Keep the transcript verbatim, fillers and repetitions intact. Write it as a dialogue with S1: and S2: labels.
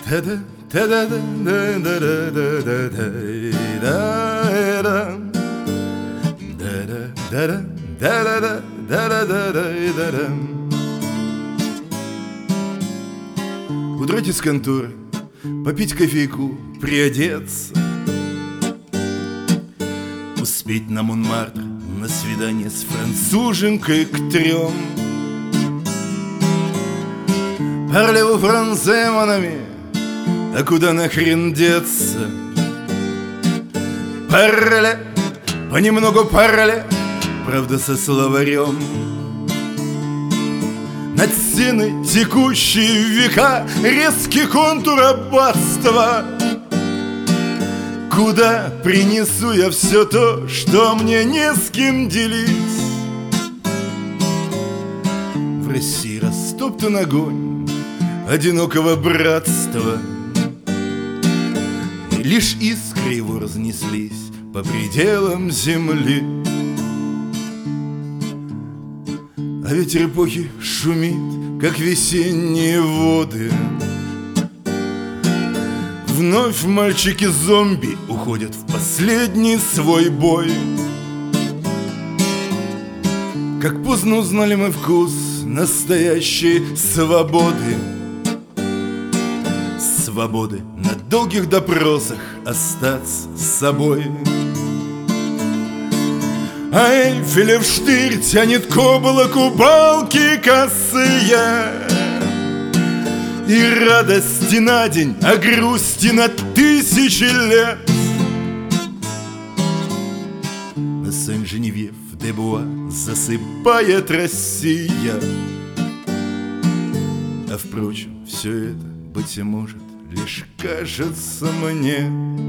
S1: Да-да, да-да, да-да, да-да, да-да, да-да, да-да, да-да, да-да. Удрать из конторы, попить кофейку, приодеться, успеть на Монмартр, на свидание с француженкой к трем. Парлеву франце, монами, а куда нахрен деться? Парале, понемногу парале, правда со словарем. Над стеной текущие века резкий контур аббатства. Куда принесу я все то, что мне не с кем делить? В России растоптан огонь одинокого братства, и лишь искры его разнеслись по пределам земли. А ветер эпохи шумит, как весенние воды. Вновь мальчики-зомби уходят в последний свой бой. Как поздно узнали мы вкус настоящей свободы. Свободы на долгих допросах остаться с собой. А Эйфелев штырь тянет к облаку балки косые, и радости на день, а грусти на тысячи лет. На Сен-Женевьев-де-Буа засыпает Россия. А впрочем, все это, быть может, лишь кажется мне.